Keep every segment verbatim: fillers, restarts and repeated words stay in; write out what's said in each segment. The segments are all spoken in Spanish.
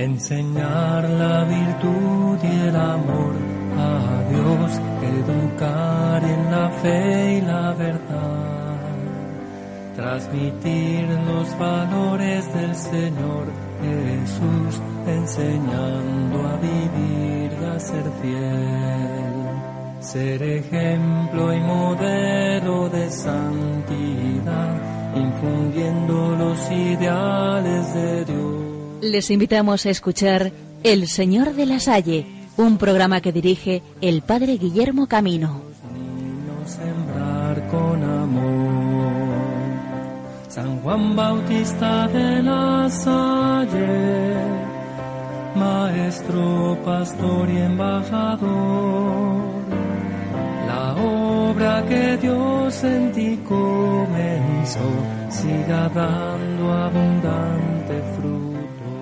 enseñar la virtud y el amor a Dios, educar en la fe y la verdad, transmitir los valores del Señor Jesús, enseñando a vivir y a ser fiel, ser ejemplo y modelo de santidad, infundiendo los ideales de Dios. Les invitamos a escuchar El Señor de la Salle, un programa que dirige el Padre Guillermo Camino. Niños, sembrar con amor. San Juan Bautista de la Salle, maestro, pastor y embajador, la obra que Dios en ti comenzó siga dando abundante fruto.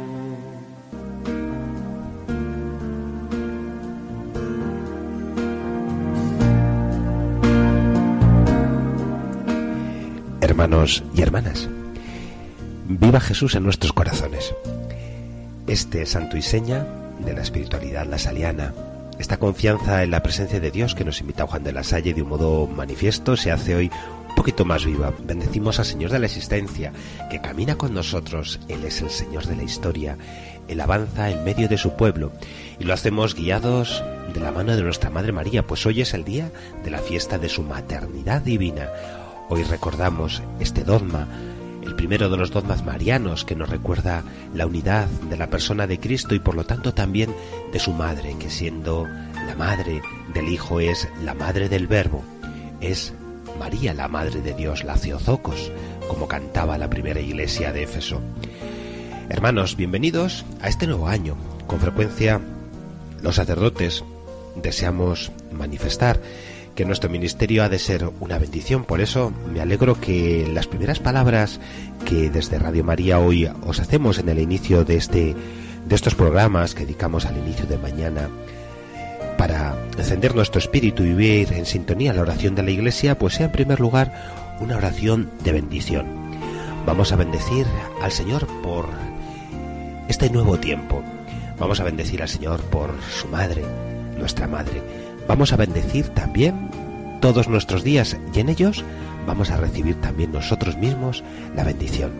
Hermanos y hermanas, viva Jesús en nuestros corazones. Este santo y seña de la espiritualidad lasaliana, esta confianza en la presencia de Dios que nos invita a Juan de la Salle de un modo manifiesto, se hace hoy un poquito más viva. Bendecimos al Señor de la existencia, que camina con nosotros. Él es el Señor de la historia. Él avanza en medio de su pueblo y lo hacemos guiados de la mano de nuestra Madre María, pues hoy es el día de la fiesta de su maternidad divina. Hoy recordamos este dogma, el primero de los dogmas marianos, que nos recuerda la unidad de la persona de Cristo y por lo tanto también de su madre, que siendo la madre del Hijo es la madre del Verbo, es María la madre de Dios, la Theotokos, como cantaba la primera iglesia de Éfeso. Hermanos, bienvenidos a este nuevo año. Con frecuencia los sacerdotes deseamos manifestar que nuestro ministerio ha de ser una bendición. Por eso me alegro que las primeras palabras que desde Radio María hoy os hacemos en el inicio de este de estos programas que dedicamos al inicio de mañana para encender nuestro espíritu y vivir en sintonía la oración de la Iglesia, pues sea en primer lugar una oración de bendición. Vamos a bendecir al Señor por este nuevo tiempo. Vamos a bendecir al Señor por su madre, nuestra madre. Vamos a bendecir también todos nuestros días y en ellos vamos a recibir también nosotros mismos la bendición.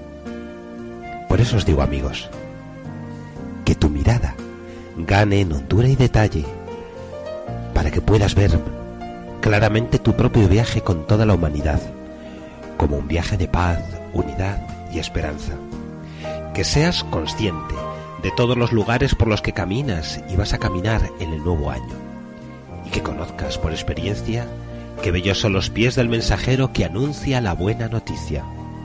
Por eso os digo, amigos, que tu mirada gane en hondura y detalle para que puedas ver claramente tu propio viaje con toda la humanidad, como un viaje de paz, unidad y esperanza. Que seas consciente de todos los lugares por los que caminas y vas a caminar en el nuevo año. Y que conozcas por experiencia que bellos son los pies del mensajero que anuncia la buena noticia.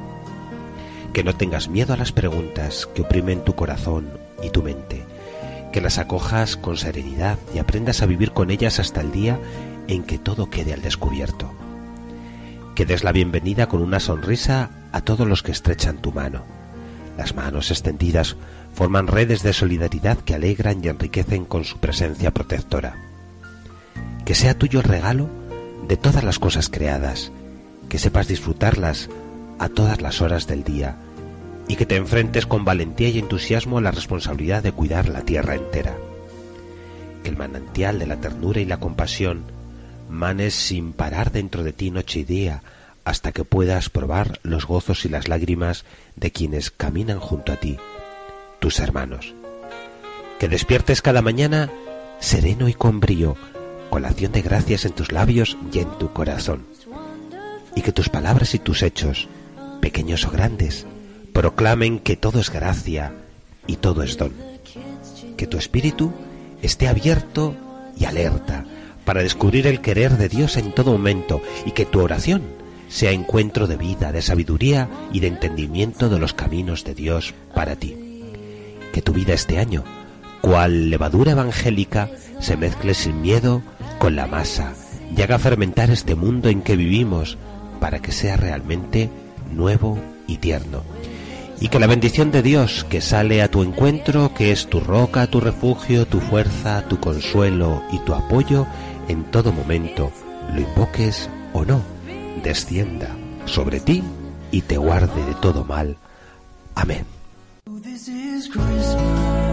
Que no tengas miedo a las preguntas que oprimen tu corazón y tu mente, que las acojas con serenidad y aprendas a vivir con ellas hasta el día en que todo quede al descubierto. Que des la bienvenida con una sonrisa a todos los que estrechan tu mano. Las manos extendidas forman redes de solidaridad que alegran y enriquecen con su presencia protectora. Que sea tuyo el regalo de todas las cosas creadas, que sepas disfrutarlas a todas las horas del día y que te enfrentes con valentía y entusiasmo a la responsabilidad de cuidar la tierra entera. Que el manantial de la ternura y la compasión manes sin parar dentro de ti noche y día hasta que puedas probar los gozos y las lágrimas de quienes caminan junto a ti, tus hermanos. Que despiertes cada mañana sereno y con brío, con la acción de gracias en tus labios y en tu corazón, y que tus palabras y tus hechos, pequeños o grandes, proclamen que todo es gracia y todo es don. Que tu espíritu esté abierto y alerta para descubrir el querer de Dios en todo momento, y que tu oración sea encuentro de vida, de sabiduría y de entendimiento de los caminos de Dios para ti. Que tu vida este año, cual levadura evangélica, se mezcle sin miedo con la masa y haga fermentar este mundo en que vivimos para que sea realmente nuevo y tierno. Y que la bendición de Dios que sale a tu encuentro, que es tu roca, tu refugio, tu fuerza, tu consuelo y tu apoyo en todo momento, lo invoques o no, descienda sobre ti y te guarde de todo mal. Amén. This is Christmas.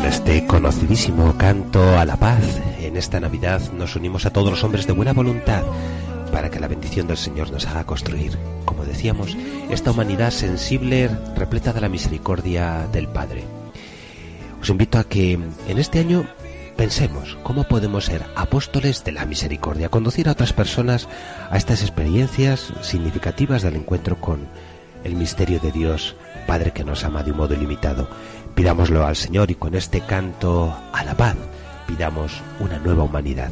Con este conocidísimo canto a la paz, en esta Navidad nos unimos a todos los hombres de buena voluntad para que la bendición del Señor nos haga construir, como decíamos, esta humanidad sensible, repleta de la misericordia del Padre. Os invito a que en este año pensemos cómo podemos ser apóstoles de la misericordia, conducir a otras personas a estas experiencias significativas del encuentro con el misterio de Dios, Padre que nos ama de un modo ilimitado. Pidámoslo al Señor y con este canto a la paz pidamos una nueva humanidad.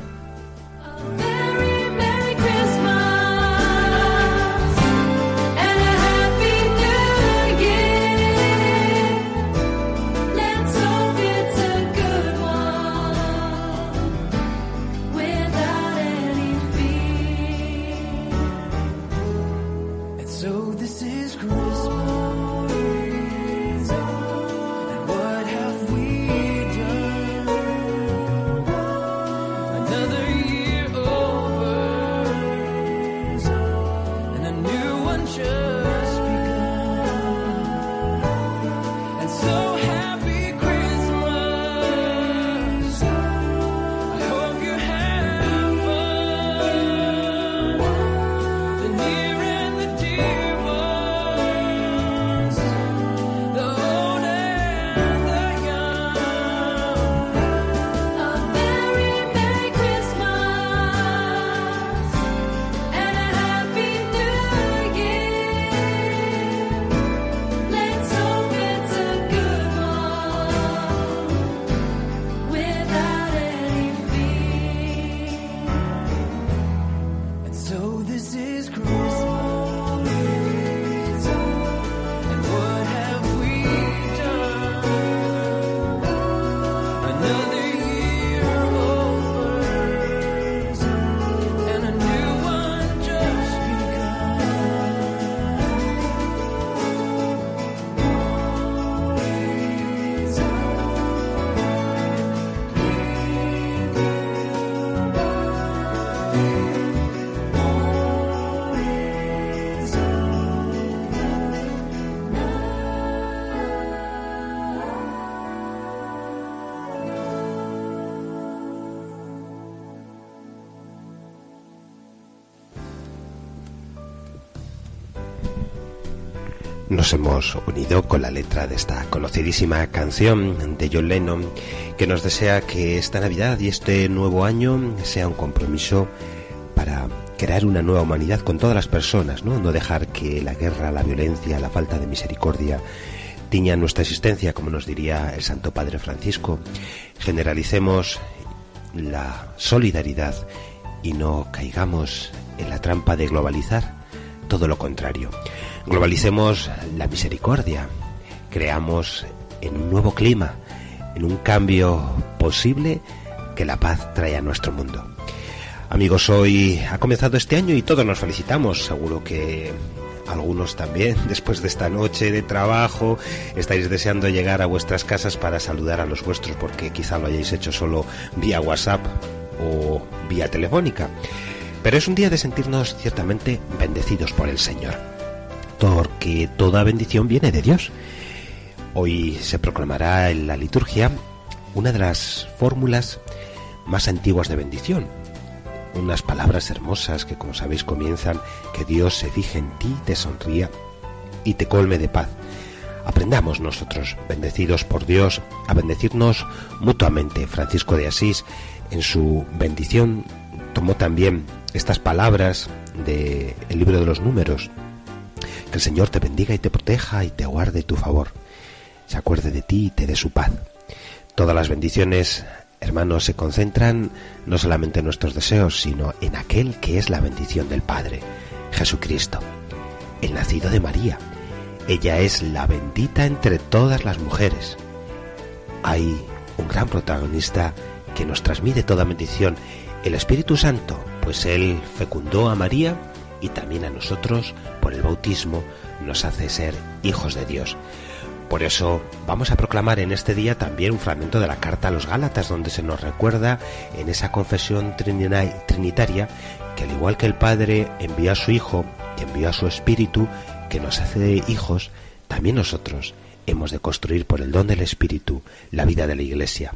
Nos hemos unido con la letra de esta conocidísima canción de John Lennon, que nos desea que esta Navidad y este nuevo año sea un compromiso para crear una nueva humanidad con todas las personas, ¿no? No dejar que la guerra, la violencia, la falta de misericordia tiñan nuestra existencia, como nos diría el Santo Padre Francisco. Generalicemos la solidaridad y no caigamos en la trampa de globalizar, todo lo contrario. Globalicemos la misericordia, creamos en un nuevo clima, en un cambio posible que la paz trae a nuestro mundo. Amigos, hoy ha comenzado este año y todos nos felicitamos. Seguro que algunos también, después de esta noche de trabajo, estáis deseando llegar a vuestras casas para saludar a los vuestros, porque quizá lo hayáis hecho solo vía WhatsApp o vía telefónica. Pero es un día de sentirnos ciertamente bendecidos por el Señor, porque toda bendición viene de Dios. Hoy se proclamará en la liturgia una de las fórmulas más antiguas de bendición, unas palabras hermosas que, como sabéis, comienzan: que Dios se fije en ti, te sonría y te colme de paz. Aprendamos nosotros, bendecidos por Dios, a bendecirnos mutuamente. Francisco de Asís, en su bendición, tomó también estas palabras del libro de los Números: que el Señor te bendiga y te proteja y te guarde tu favor, se acuerde de ti y te dé su paz. Todas las bendiciones, hermanos, se concentran no solamente en nuestros deseos, sino en aquel que es la bendición del Padre, Jesucristo, el nacido de María. Ella es la bendita entre todas las mujeres. Hay un gran protagonista que nos transmite toda bendición, el Espíritu Santo, pues Él fecundó a María y también a nosotros, por el bautismo, nos hace ser hijos de Dios. Por eso vamos a proclamar en este día también un fragmento de la carta a los Gálatas, donde se nos recuerda en esa confesión trinitaria que, al igual que el Padre envió a su Hijo y envió a su Espíritu, que nos hace hijos, también nosotros hemos de construir por el don del Espíritu la vida de la Iglesia.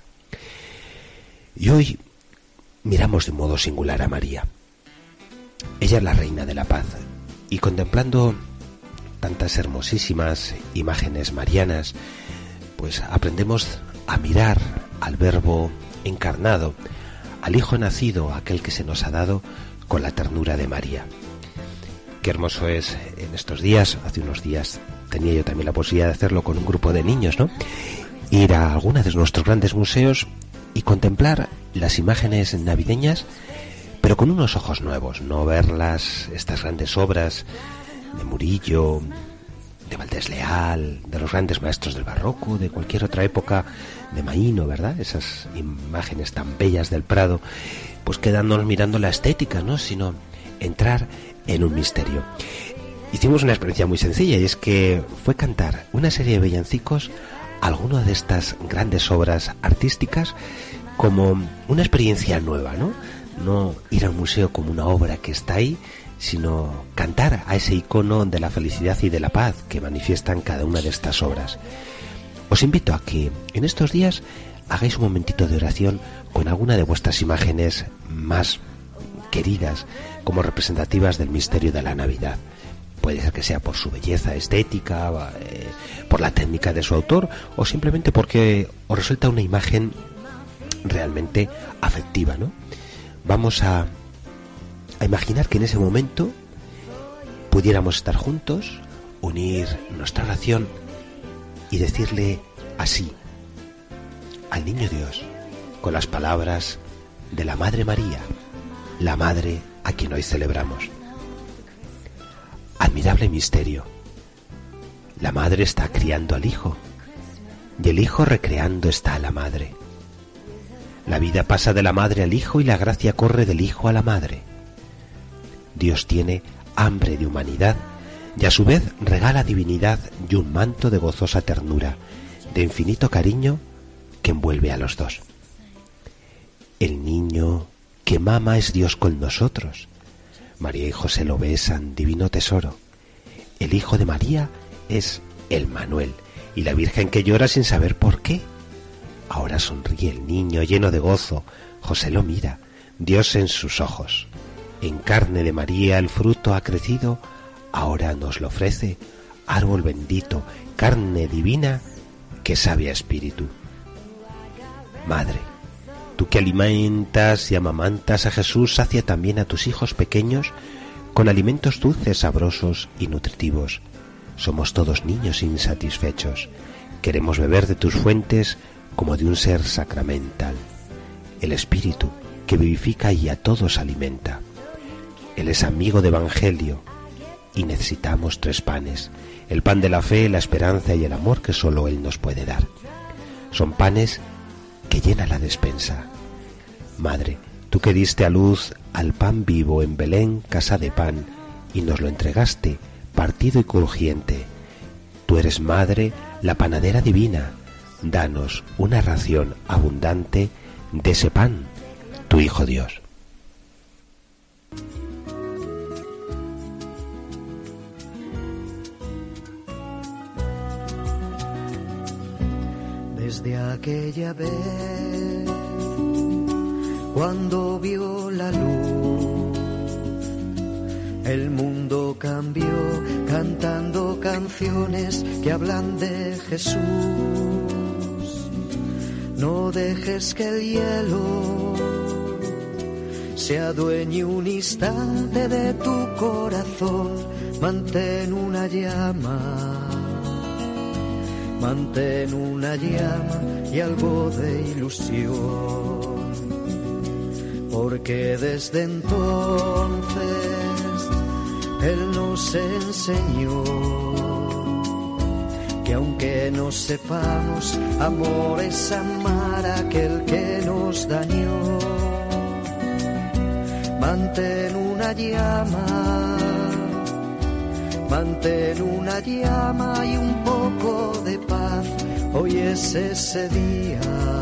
Y hoy miramos de un modo singular a María. Ella es la Reina de la Paz, y contemplando tantas hermosísimas imágenes marianas, pues aprendemos a mirar al Verbo encarnado, al Hijo nacido, aquel que se nos ha dado, con la ternura de María. Qué hermoso es en estos días. Hace unos días tenía yo también la posibilidad de hacerlo con un grupo de niños, ¿no? Ir a algunos de nuestros grandes museos y contemplar las imágenes navideñas, pero con unos ojos nuevos, no verlas, estas grandes obras de Murillo, de Valdés Leal, de los grandes maestros del barroco, de cualquier otra época, de Maíno, ¿verdad? Esas imágenes tan bellas del Prado, pues quedándonos mirando la estética, ¿no? Sino entrar en un misterio. Hicimos una experiencia muy sencilla, y es que fue cantar una serie de villancicos a alguna de estas grandes obras artísticas como una experiencia nueva, ¿no? No ir al museo como una obra que está ahí, sino cantar a ese icono de la felicidad y de la paz que manifiestan cada una de estas obras. Os invito a que en estos días hagáis un momentito de oración con alguna de vuestras imágenes más queridas como representativas del misterio de la Navidad. Puede ser que sea por su belleza estética, eh, por la técnica de su autor, o simplemente porque os resulta una imagen realmente afectiva, ¿no? Vamos a, a imaginar que en ese momento pudiéramos estar juntos, unir nuestra oración y decirle así al Niño Dios, con las palabras de la Madre María, la Madre a quien hoy celebramos. Admirable misterio. La Madre está criando al Hijo, y el Hijo recreando está a la Madre. La vida pasa de la Madre al Hijo, y la gracia corre del Hijo a la Madre. Dios tiene hambre de humanidad, y a su vez regala divinidad y un manto de gozosa ternura, de infinito cariño que envuelve a los dos. El niño que mama es Dios con nosotros. María y José lo besan, divino tesoro. El Hijo de María es el Manuel, y la Virgen que llora sin saber por qué. Ahora sonríe el niño lleno de gozo, José lo mira, Dios en sus ojos. En carne de María el fruto ha crecido, ahora nos lo ofrece, árbol bendito, carne divina que sabe a espíritu. Madre, tú que alimentas y amamantas a Jesús, sacia también a tus hijos pequeños con alimentos dulces, sabrosos y nutritivos. Somos todos niños insatisfechos. Queremos beber de tus fuentes como de un ser sacramental. El Espíritu que vivifica y a todos alimenta. Él es amigo de Evangelio y necesitamos tres panes: el pan de la fe, la esperanza y el amor que solo Él nos puede dar. Son panes que llena la despensa. Madre, tú que diste a luz al pan vivo en Belén, casa de pan, y nos lo entregaste, partido y crujiente. Tú eres Madre, la panadera divina. Danos una ración abundante de ese pan, tu Hijo Dios. Desde aquella vez, cuando vio la luz, el mundo cambió, cantando canciones que hablan de Jesús. No dejes que el hielo se adueñe un instante de tu corazón. Mantén una llama, mantén una llama y algo de ilusión, porque desde entonces Él nos enseñó que aunque no sepamos, amor es amar a aquel que nos dañó. Mantén una llama, mantén una llama y un poco de paz. Hoy es ese día,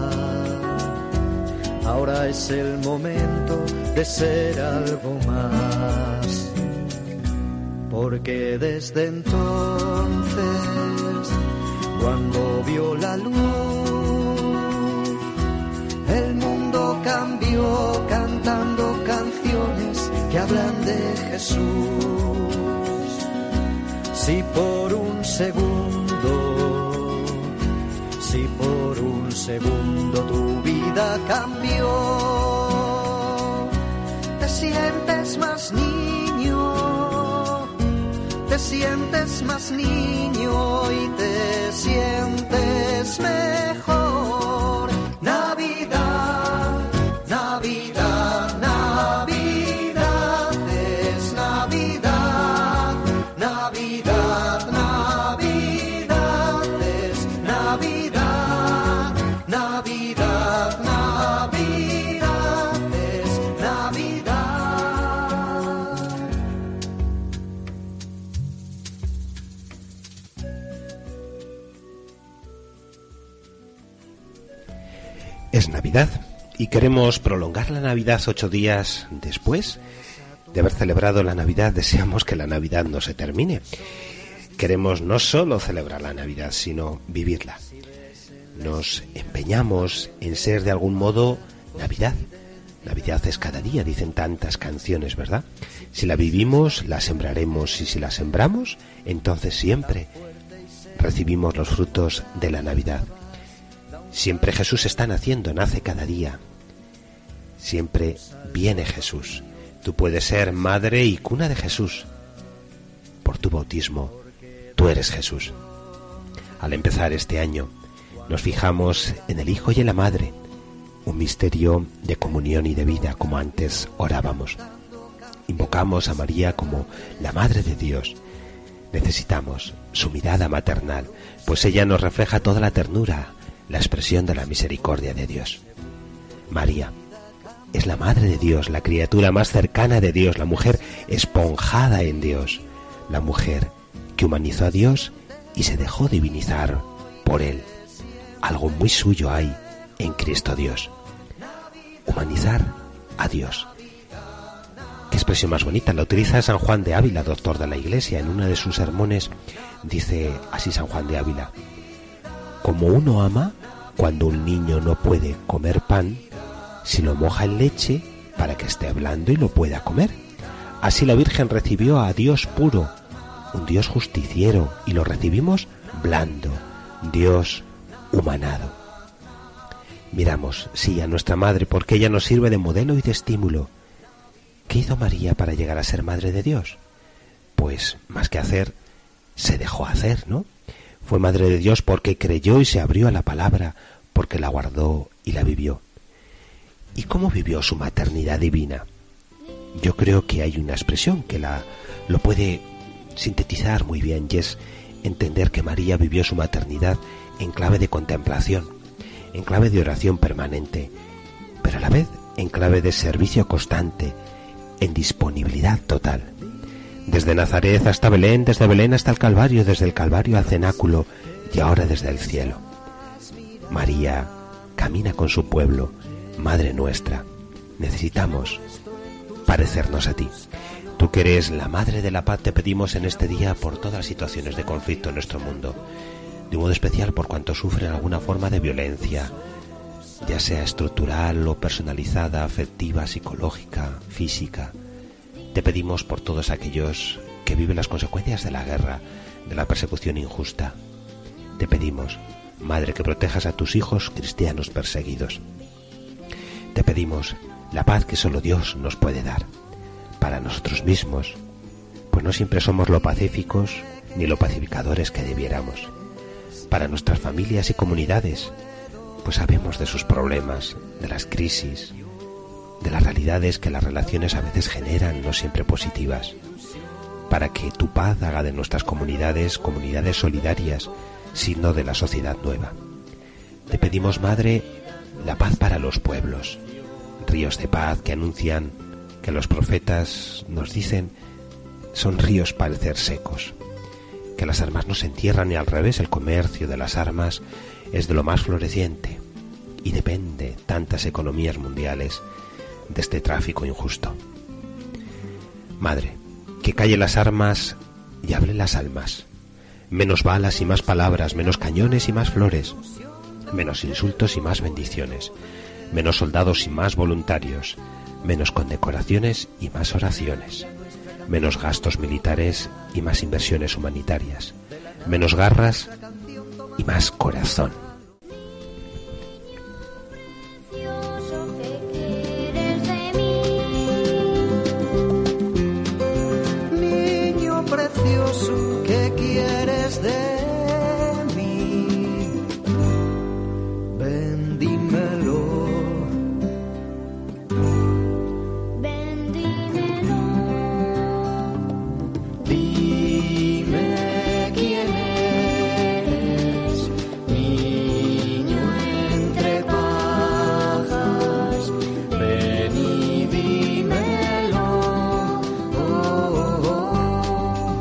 ahora es el momento de ser algo más, porque desde entonces cuando vio la luz. El mundo cambió cantando canciones que hablan de Jesús. Si por un segundo, si por un segundo tu vida cambió, te sientes más niño, te sientes más niño y te sientes mejor. Navidad, Navidad, Navidad, es Navidad, Navidad, Navidad, es Navidad, Navidad, Navidad, es Navidad. Es Navidad y queremos prolongar la Navidad ocho días después de haber celebrado la Navidad. Deseamos que la Navidad no se termine. Queremos no solo celebrar la Navidad, sino vivirla. Nos empeñamos en ser de algún modo Navidad. Navidad es cada día, dicen tantas canciones, ¿verdad? Si la vivimos, la sembraremos, y si la sembramos, entonces siempre recibimos los frutos de la Navidad. Siempre Jesús está naciendo, nace cada día. Siempre viene Jesús. Tú puedes ser madre y cuna de Jesús. Por tu bautismo, tú eres Jesús. Al empezar este año, nos fijamos en el Hijo y en la Madre, un misterio de comunión y de vida, como antes orábamos. Invocamos a María como la Madre de Dios. Necesitamos su mirada maternal, pues ella nos refleja toda la ternura, la expresión de la misericordia de Dios. María es la Madre de Dios, la criatura más cercana de Dios, la mujer esponjada en Dios, la mujer que humanizó a Dios y se dejó divinizar por Él. Algo muy suyo hay en Cristo Dios. Humanizar a Dios. Qué expresión más bonita. La utiliza San Juan de Ávila, doctor de la Iglesia. En uno de sus sermones dice así San Juan de Ávila: como uno ama cuando un niño no puede comer pan, si lo moja en leche para que esté blando y lo pueda comer. Así la Virgen recibió a Dios puro, un Dios justiciero, y lo recibimos blando, Dios humanado. Miramos, sí, a nuestra Madre, porque ella nos sirve de modelo y de estímulo. ¿Qué hizo María para llegar a ser Madre de Dios? Pues, más que hacer, se dejó hacer, ¿no? Fue Madre de Dios porque creyó y se abrió a la palabra, porque la guardó y la vivió. ¿Y cómo vivió su maternidad divina? Yo creo que hay una expresión que la lo puede sintetizar muy bien, y es entender que María vivió su maternidad en clave de contemplación, en clave de oración permanente, pero a la vez en clave de servicio constante, en disponibilidad total. Desde Nazaret hasta Belén, desde Belén hasta el Calvario, desde el Calvario al cenáculo y ahora desde el cielo. María camina con su pueblo, Madre nuestra. Necesitamos parecernos a ti. Tú que eres la Madre de la Paz, te pedimos en este día por todas las situaciones de conflicto en nuestro mundo, de un modo especial por cuanto sufren alguna forma de violencia, ya sea estructural o personalizada, afectiva, psicológica, física. Te pedimos por todos aquellos que viven las consecuencias de la guerra, de la persecución injusta. Te pedimos, Madre, que protejas a tus hijos cristianos perseguidos. Te pedimos la paz que solo Dios nos puede dar. Para nosotros mismos, pues no siempre somos lo pacíficos ni lo pacificadores que debiéramos. Para nuestras familias y comunidades, pues sabemos de sus problemas, de las crisis, de las realidades que las relaciones a veces generan, no siempre positivas. Para que tu paz haga de nuestras comunidades comunidades solidarias, signo de la sociedad nueva. Te pedimos, Madre, la paz para los pueblos, ríos de paz que anuncian que los profetas nos dicen son ríos parecer secos, que las armas no se entierran y al revés, el comercio de las armas es de lo más floreciente y depende tantas economías mundiales de este tráfico injusto. Madre, que callen las armas y hablen las almas, Menos balas y más palabras, menos cañones y más flores, menos insultos y más bendiciones, menos soldados y más voluntarios, menos condecoraciones y más oraciones, menos gastos militares y más inversiones humanitarias, menos garras y más corazón. Niño precioso, ¿qué quieres de mí? Ven, dímelo. Ven, dímelo. Dime quién eres, niño entre pajas. Ven y dímelo. Oh, oh, oh.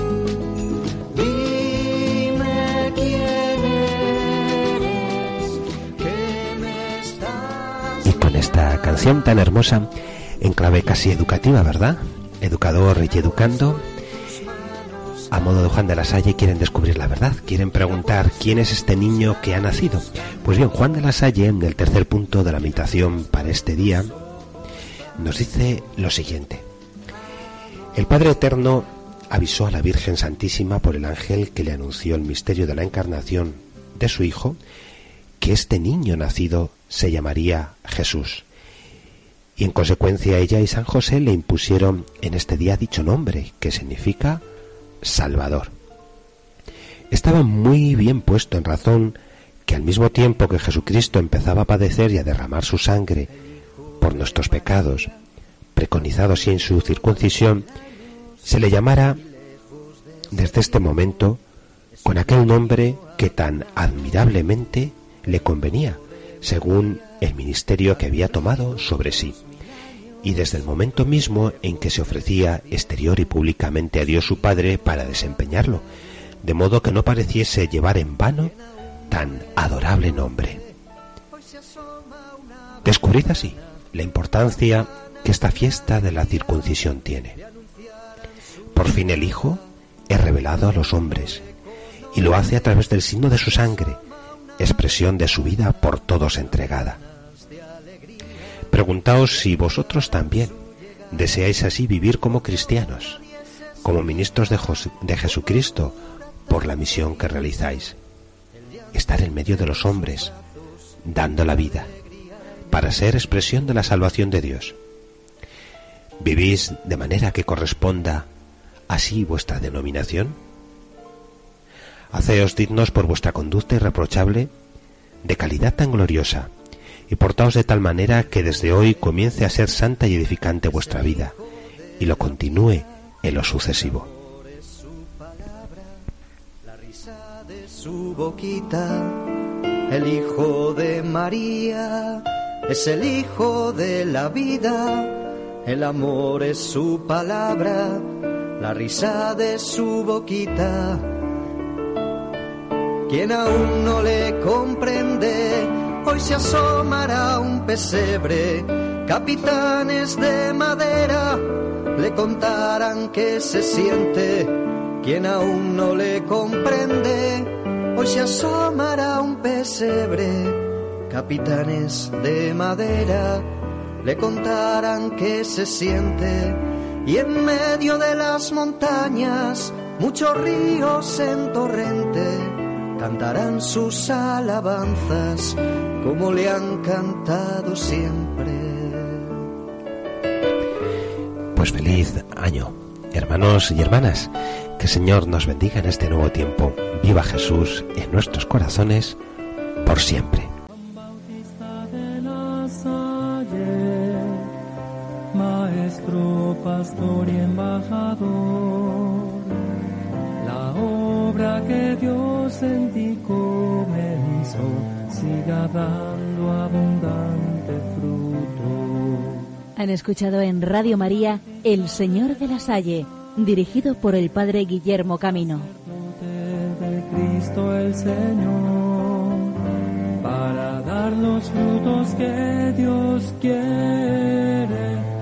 Dime quién eres, que me estás. Y con esta canción tan hermosa, en clave casi educativa, ¿verdad? Educador y educando, a modo de Juan de la Salle, quieren descubrir la verdad, quieren preguntar quién es este niño que ha nacido. Pues bien, Juan de la Salle, en el tercer punto de la meditación para este día, nos dice lo siguiente: el Padre Eterno avisó a la Virgen Santísima por el ángel que le anunció el misterio de la encarnación de su Hijo, que este niño nacido se llamaría Jesús. Y en consecuencia ella y San José le impusieron en este día dicho nombre, que significa Salvador. Estaba muy bien puesto en razón que al mismo tiempo que Jesucristo empezaba a padecer y a derramar su sangre por nuestros pecados, preconizados y en su circuncisión, se le llamara desde este momento con aquel nombre que tan admirablemente le convenía, según el ministerio que había tomado sobre sí. Y desde el momento mismo en que se ofrecía exterior y públicamente a Dios su Padre para desempeñarlo, de modo que no pareciese llevar en vano tan adorable nombre. Descubrid así la importancia que esta fiesta de la circuncisión tiene. Por fin el Hijo es revelado a los hombres, y lo hace a través del signo de su sangre, expresión de su vida por todos entregada. Preguntaos si vosotros también deseáis así vivir como cristianos, como ministros de, Jos- de Jesucristo, por la misión que realizáis. Estar en medio de los hombres, dando la vida, para ser expresión de la salvación de Dios. ¿Vivís de manera que corresponda así vuestra denominación? Haceos dignos por vuestra conducta irreprochable, de calidad tan gloriosa, y portaos de tal manera que desde hoy comience a ser santa y edificante vuestra vida, y lo continúe en lo sucesivo. La risa de su boquita, el Hijo de María, es el Hijo de la vida, el amor es su palabra, la risa de su boquita. Quien aún no le comprende, hoy se asomará a un pesebre. Capitanes de madera le contarán qué se siente. Quien aún no le comprende, hoy se asomará a un pesebre. Capitanes de madera le contarán qué se siente. Y en medio de las montañas, muchos ríos en torrente cantarán sus alabanzas como le han cantado siempre. Pues feliz año, hermanos y hermanas. Que el Señor nos bendiga en este nuevo tiempo. Viva Jesús en nuestros corazones por siempre. Bautista de la Salle, maestro, pastor y embajador, la obra que Dios en ti comenzó siga dando abundante fruto. Han escuchado en Radio María El Señor de la Salle, dirigido por el Padre Guillermo Camino. De Cristo el Señor, para dar los frutos que Dios quiere.